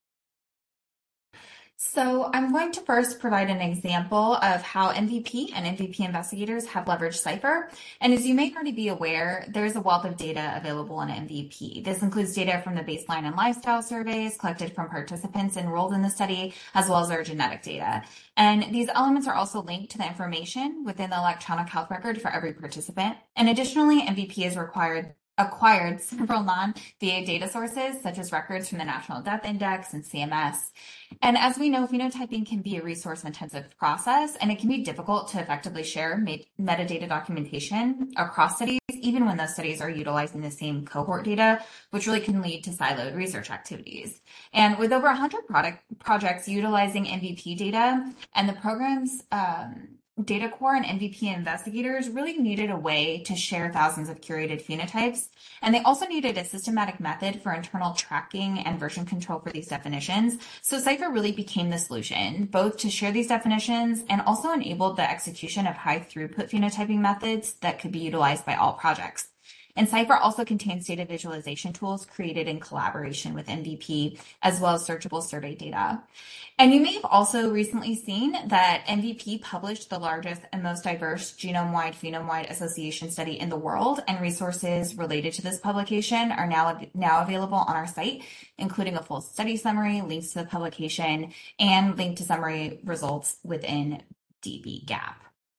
So I'm going to first provide an example of how M V P and M V P investigators have leveraged Cypher. And as you may already be aware, there's a wealth of data available on M V P. This includes data from the baseline and lifestyle surveys collected from participants enrolled in the study, as well as our genetic data. And these elements are also linked to the information within the electronic health record for every participant. And additionally, M V P is required acquired several non-V A data sources, such as records from the National Death Index and C M S. And as we know, phenotyping can be a resource-intensive process, and it can be difficult to effectively share metadata documentation across studies, even when those studies are utilizing the same cohort data, which really can lead to siloed research activities. And with over one hundred product projects utilizing M V P data, and the program's um, Data Core and M V P investigators really needed a way to share thousands of curated phenotypes, and they also needed a systematic method for internal tracking and version control for these definitions. So Cypher really became the solution, both to share these definitions and also enabled the execution of high throughput phenotyping methods that could be utilized by all projects. And Cypher also contains data visualization tools created in collaboration with M V P, as well as searchable survey data. And you may have also recently seen that M V P published the largest and most diverse genome-wide, phenome-wide association study in the world, and resources related to this publication are now, now available on our site, including a full study summary, links to the publication, and link to summary results within D B GAP.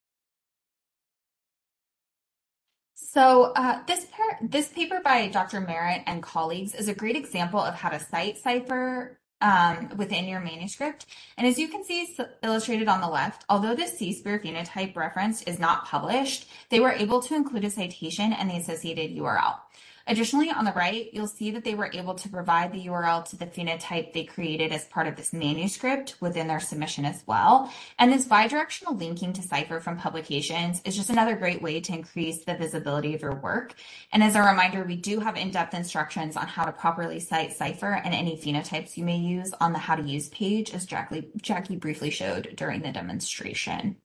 So uh, this, this paper by Doctor Merritt and colleagues is a great example of how to cite Cypher um, within your manuscript. And as you can see illustrated on the left, although the C-SPARE phenotype reference is not published, they were able to include a citation and the associated U R L. Additionally, on the right, you'll see that they were able to provide the U R L to the phenotype they created as part of this manuscript within their submission as well. And this bidirectional linking to Cypher from publications is just another great way to increase the visibility of your work. And as a reminder, we do have in-depth instructions on how to properly cite Cypher and any phenotypes you may use on the How to Use page, as Jackie, Jackie briefly showed during the demonstration.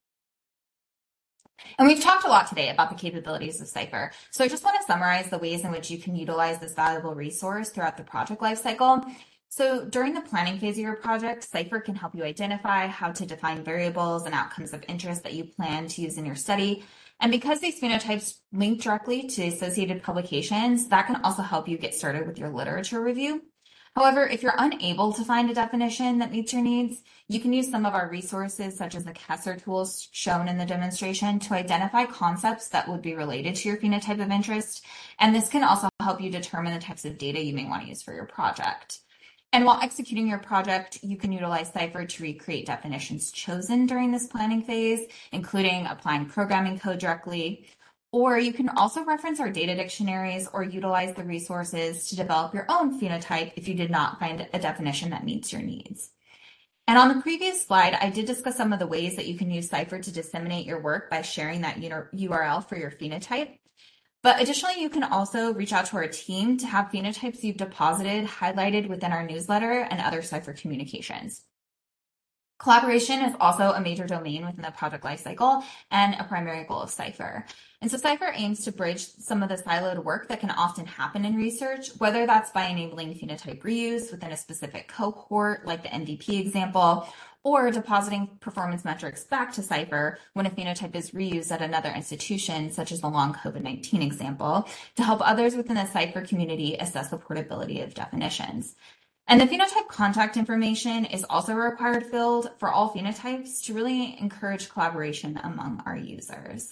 And we've talked a lot today about the capabilities of Cypher. So I just want to summarize the ways in which you can utilize this valuable resource throughout the project lifecycle. So during the planning phase of your project, Cypher can help you identify how to define variables and outcomes of interest that you plan to use in your study. And because these phenotypes link directly to associated publications, that can also help you get started with your literature review. However, if you're unable to find a definition that meets your needs, you can use some of our resources, such as the Kessler tools shown in the demonstration, to identify concepts that would be related to your phenotype of interest. And this can also help you determine the types of data you may want to use for your project. And while executing your project, you can utilize Cypher to recreate definitions chosen during this planning phase, including applying programming code directly. Or you can also reference our data dictionaries or utilize the resources to develop your own phenotype if you did not find a definition that meets your needs. And on the previous slide, I did discuss some of the ways that you can use Cypher to disseminate your work by sharing that U R L for your phenotype. But additionally, you can also reach out to our team to have phenotypes you've deposited highlighted within our newsletter and other Cypher communications. Collaboration is also a major domain within the project lifecycle and a primary goal of Cypher. And so Cypher aims to bridge some of the siloed work that can often happen in research, whether that's by enabling phenotype reuse within a specific cohort, like the M V P example, or depositing performance metrics back to Cypher when a phenotype is reused at another institution, such as the long COVID nineteen example, to help others within the Cypher community assess the portability of definitions. And the phenotype contact information is also a required field for all phenotypes to really encourage collaboration among our users.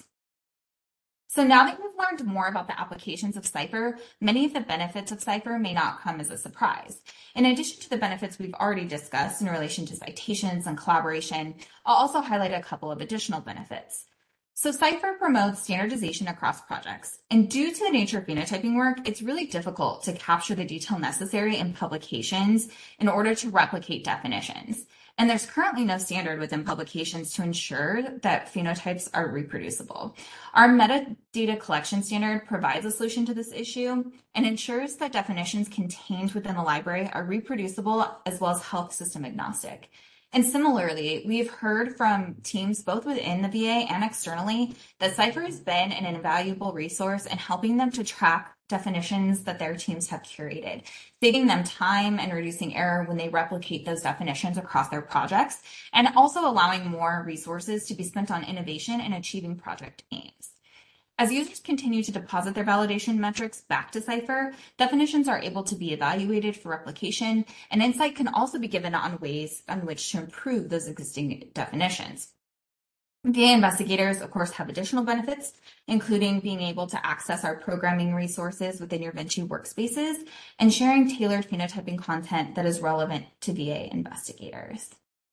So now that we've learned more about the applications of Cypher, many of the benefits of Cypher may not come as a surprise. In addition to the benefits we've already discussed in relation to citations and collaboration, I'll also highlight a couple of additional benefits. So Cypher promotes standardization across projects, and due to the nature of phenotyping work, it's really difficult to capture the detail necessary in publications in order to replicate definitions. And there's currently no standard within publications to ensure that phenotypes are reproducible. Our metadata collection standard provides a solution to this issue and ensures that definitions contained within the library are reproducible as well as health system agnostic. And similarly, we've heard from teams both within the V A and externally that Cypher has been an invaluable resource in helping them to track definitions that their teams have curated, saving them time and reducing error when they replicate those definitions across their projects, and also allowing more resources to be spent on innovation and achieving project aims. As users continue to deposit their validation metrics back to Cypher, definitions are able to be evaluated for replication, and insight can also be given on ways on which to improve those existing definitions. V A investigators, of course, have additional benefits, including being able to access our programming resources within your Vinci workspaces and sharing tailored phenotyping content that is relevant to V A investigators.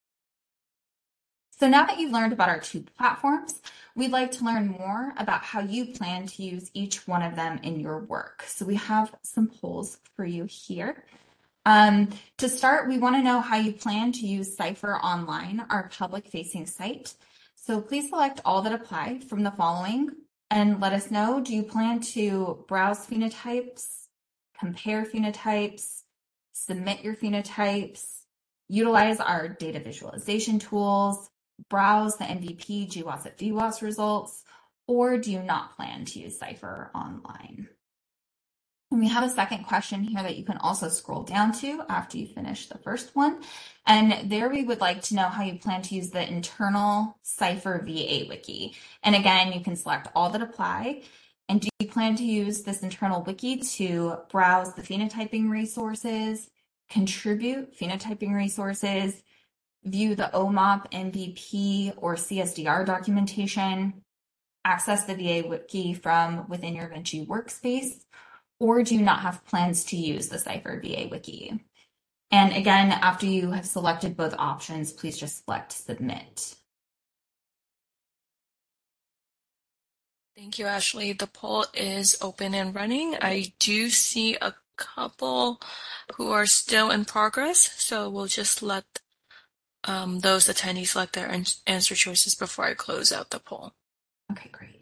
So now that you've learned about our two platforms, we'd like to learn more about how you plan to use each one of them in your work. So we have some polls for you here. Um, to start, we want to know how you plan to use Cypher Online, our public-facing site. So please select all that apply from the following and let us know, do you plan to browse phenotypes, compare phenotypes, submit your phenotypes, utilize our data visualization tools, browse the M V P, G WAS, and V WAS results, or do you not plan to use Cypher Online? And we have a second question here that you can also scroll down to after you finish the first one. And there we would like to know how you plan to use the internal Cypher V A wiki. And again, you can select all that apply. And do you plan to use this internal wiki to browse the phenotyping resources, contribute phenotyping resources, view the O M O P, M V P, or C S D R documentation, access the V A wiki from within your Vinci workspace, or do you not have plans to use the Cypher V A wiki? And again, after you have selected both options, please just select submit. Thank you, Ashley. The poll is open and running. I do see a couple who are still in progress, so we'll just let um, those attendees select their an- answer choices before I close out the poll. Okay, great.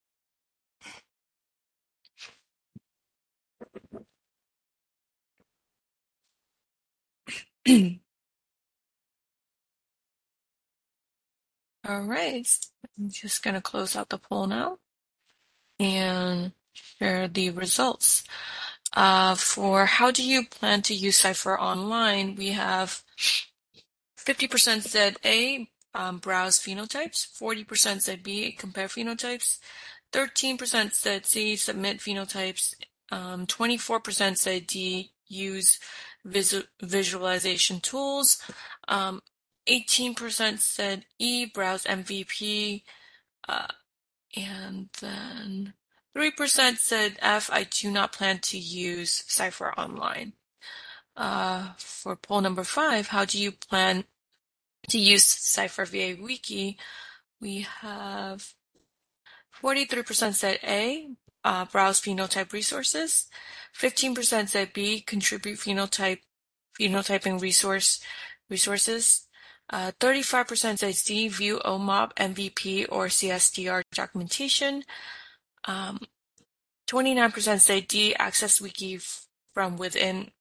All right, I'm just going to close out the poll now and share the results. Uh, for how do you plan to use Cypher online, we have fifty percent said A, um, browse phenotypes, forty percent said B, compare phenotypes, thirteen percent said C, submit phenotypes, um, twenty-four percent said D, use visu visualization tools, um, eighteen percent said E, browse M V P, uh, and then three percent said F, I do not plan to use Cypher online. Uh, for poll number five, how do you plan to use Cypher V A Wiki? We have forty-three percent said A, uh, browse phenotype resources. fifteen percent said B, contribute phenotype phenotyping resource resources. Uh, thirty-five percent said C, view O M O B, M V P, or C S D R documentation. Um, twenty-nine percent said D, access wiki from within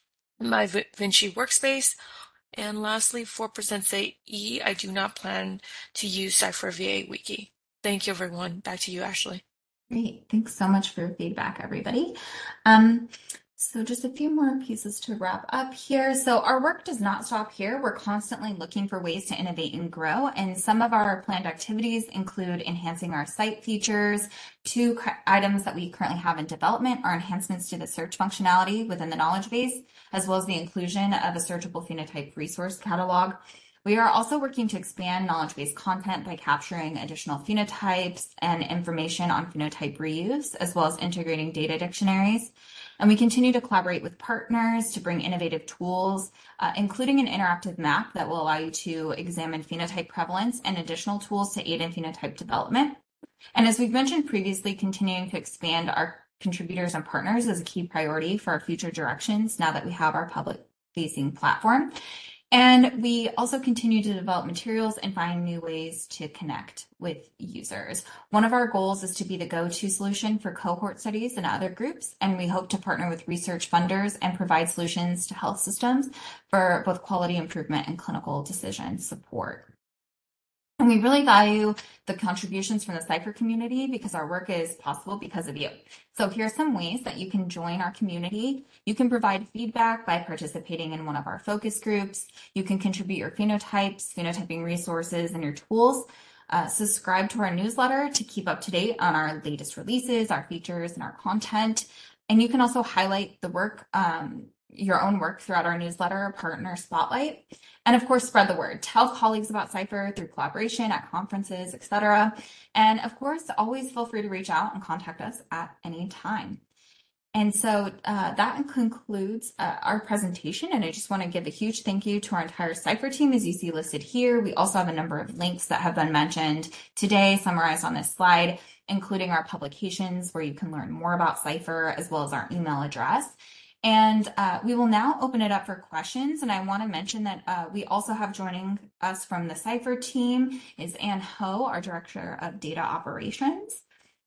my Vinci workspace. And lastly, four percent say E, I do not plan to use Cypher V A Wiki. Thank you, everyone. Back to you, Ashley. Great. Thanks so much for your feedback, everybody. Um, so just a few more pieces to wrap up here. So our work does not stop here. We're constantly looking for ways to innovate and grow. And some of our planned activities include enhancing our site features. Two items that we currently have in development are enhancements to the search functionality within the knowledge base, as well as the inclusion of a searchable phenotype resource catalog. We are also working to expand knowledge-based content by capturing additional phenotypes and information on phenotype reuse, as well as integrating data dictionaries. And we continue to collaborate with partners to bring innovative tools, uh, including an interactive map that will allow you to examine phenotype prevalence and additional tools to aid in phenotype development. And as we've mentioned previously, continuing to expand our contributors and partners is a key priority for our future directions now that we have our public-facing platform. And we also continue to develop materials and find new ways to connect with users. One of our goals is to be the go-to solution for cohort studies and other groups, and we hope to partner with research funders and provide solutions to health systems for both quality improvement and clinical decision support. And we really value the contributions from the Cypher community because our work is possible because of you. So here are some ways that you can join our community. You can provide feedback by participating in one of our focus groups. You can contribute your phenotypes, phenotyping resources, and your tools. Uh, subscribe to our newsletter to keep up to date on our latest releases, our features, and our content. And you can also highlight the work, um, your own work throughout our newsletter, Partner Spotlight. And of course, spread the word. Tell colleagues about Cypher through collaboration at conferences, et cetera. And of course, always feel free to reach out and contact us at any time. And so uh, that concludes uh, our presentation. And I just want to give a huge thank you to our entire Cypher team, as you see listed here. We also have a number of links that have been mentioned today, summarized on this slide, including our publications where you can learn more about Cypher, as well as our email address. And uh, we will now open it up for questions. And I want to mention that uh, we also have joining us from the Cypher team is Ann Ho, our Director of Data Operations.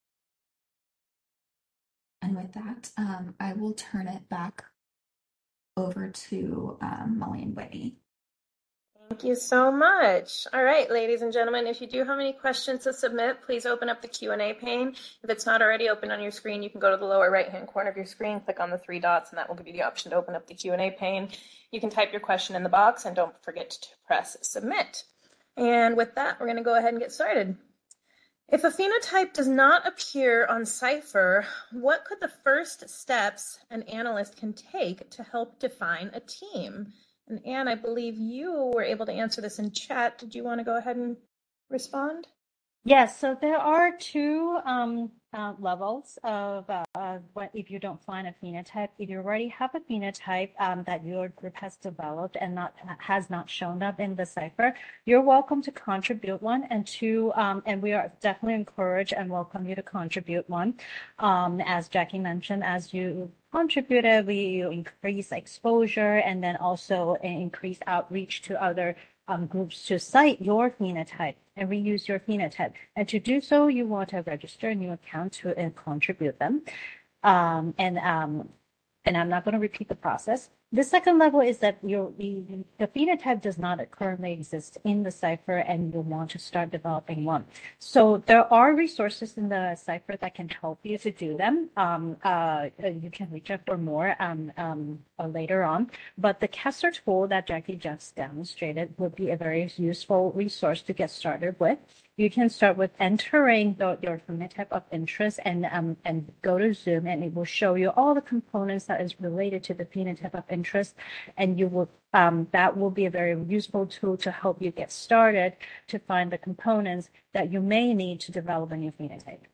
And with that, um, I will turn it back over to um, Molly and Whitney. Thank you so much. All right, ladies and gentlemen, if you do have any questions to submit, please open up the Q and A pane. If it's not already open on your screen, you can go to the lower right-hand corner of your screen, click on the three dots, and that will give you the option to open up the Q and A pane. You can type your question in the box, and don't forget to press submit. And with that, we're going to go ahead and get started. If a phenotype does not appear on Cypher, what could the first steps an analyst can take to help define a team? And Anne, I believe you were able to answer this in chat. Did you want to go ahead and respond? Yes, so there are two um, uh, levels of uh, what if you don't find a phenotype. If you already have a phenotype um, that your group has developed and not has not shown up in the cipher, you're welcome to contribute one. And two, um, and we are definitely encourage and welcome you to contribute one. Um, as Jackie mentioned, as you contributed, we increase exposure and then also increase outreach to other Um, groups to cite your phenotype and reuse your phenotype. And to do so, you want to register a new account to and contribute them. Um, and um, and I'm not going to repeat the process. The second level is that your the, the phenotype does not currently exist in the cipher and you want to start developing one. So there are resources in the cipher that can help you to do them. Um, uh, you can reach out for more um, um, uh, later on. But the Kessler tool that Jackie just demonstrated would be a very useful resource to get started with. You can start with entering the, your phenotype of interest and um, and go to Zoom, and it will show you all the components that is related to the phenotype of interest, and you will um, that will be a very useful tool to help you get started to find the components that you may need to develop a new phenotype.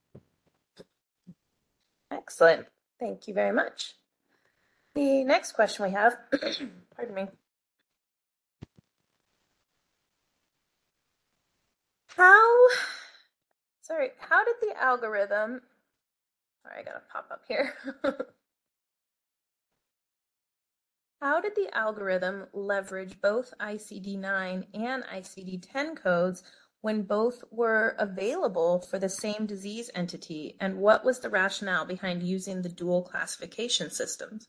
Excellent. Thank you very much. The next question we have, pardon me. How, sorry, how did the algorithm, sorry, I gotta pop up here. How did the algorithm leverage both I C D nine and I C D ten codes when both were available for the same disease entity? And what was the rationale behind using the dual classification systems?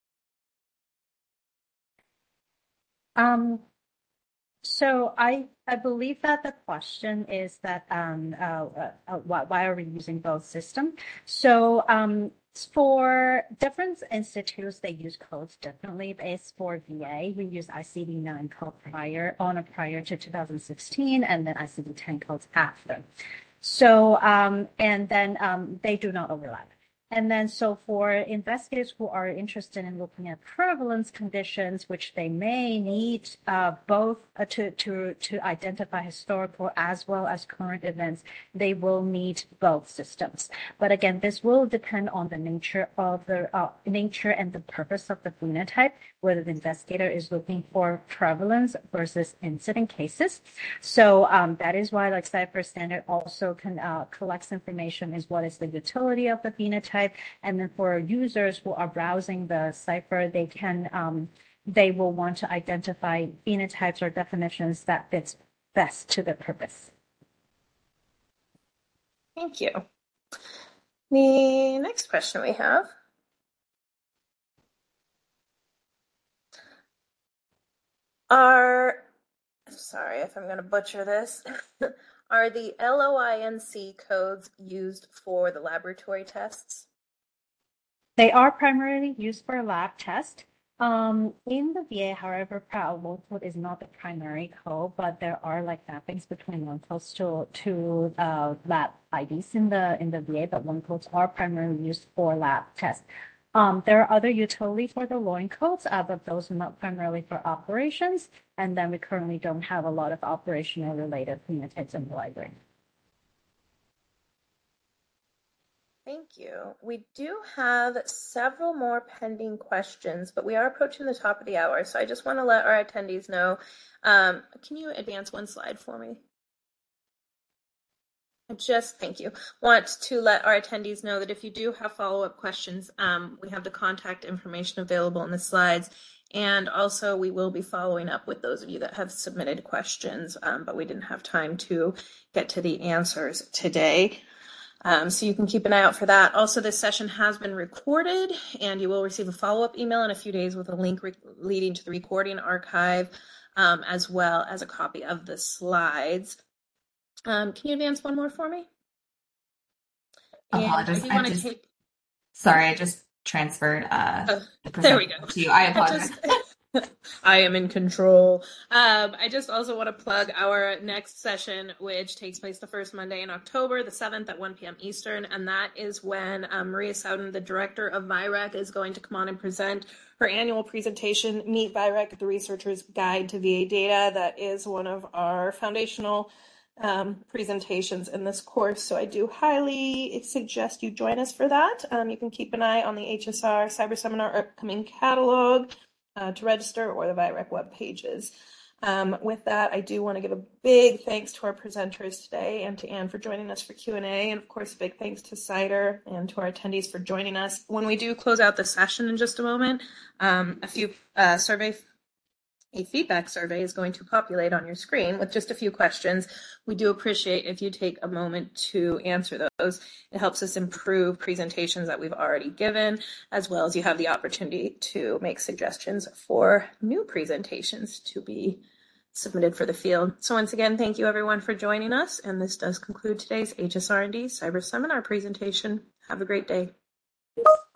Um, so I I believe that the question is that um, uh, uh, why, why are we using both systems? So um, for different institutes, they use codes differently. It's for V A, we use I C D nine code prior on a prior to two thousand sixteen, and then I C D ten codes after. So um, and then um, they do not overlap. And then so for investigators who are interested in looking at prevalence conditions, which they may need uh, both uh, to, to, to identify historical as well as current events, they will need both systems. But again, this will depend on the nature of the uh, nature and the purpose of the phenotype, whether the investigator is looking for prevalence versus incident cases. So um, that is why like Cipher Standard also can uh, collects information is what is the utility of the phenotype. And then for users who are browsing the cipher, they can um, they will want to identify phenotypes or definitions that fits best to the purpose. Thank you. The next question we have. Are, sorry if I'm going to butcher this, are the L O I N C codes used for the laboratory tests? They are primarily used for lab test. Um, in the V A, however, loan code is not the primary code, but there are like mappings between loan codes to to uh, lab I Ds in the in the V A, but loan codes are primarily used for lab tests. Um, there are other utilities for the loan codes, uh, but those are not primarily for operations. And then we currently don't have a lot of operational related phenotypes in the library. Thank you. We do have several more pending questions, but we are approaching the top of the hour. So I just want to let our attendees know. Um, can you advance one slide for me? I just, thank you, want to let our attendees know that if you do have follow-up questions, um, we have the contact information available in the slides. And also we will be following up with those of you that have submitted questions, um, but we didn't have time to get to the answers today. Um, so you can keep an eye out for that. Also, this session has been recorded and you will receive a follow-up email in a few days with a link leading to the recording archive, um, as well as a copy of the slides. Um, can you advance one more for me? Apologize. I just, take... Sorry, I just transferred uh, oh, the there we go. to you. I apologize. I, just, I am in control. Um, I just also want to plug our next session, which takes place the first Monday in October, the seventh at one p m Eastern, and that is when um, Maria Sowden, the director of V I R A C, is going to come on and present her annual presentation, Meet V I R A C, the Researcher's Guide to V A Data. That is one of our foundational um, presentations in this course, so I do highly suggest you join us for that. Um, you can keep an eye on the H S R Cyber Seminar upcoming catalog uh, to register, or the V I R E C web pages. Um, with that, I do want to give a big thanks to our presenters today and to Anne for joining us for Q and A, and of course, a big thanks to CIDR and to our attendees for joining us. When we do close out the session in just a moment, um, a few uh, survey A feedback survey is going to populate on your screen with just a few questions. We do appreciate if you take a moment to answer those. It helps us improve presentations that we've already given, as well as you have the opportunity to make suggestions for new presentations to be submitted for the field. So once again, thank you everyone for joining us, and this does conclude today's H S R and D Cyber Seminar presentation. Have a great day.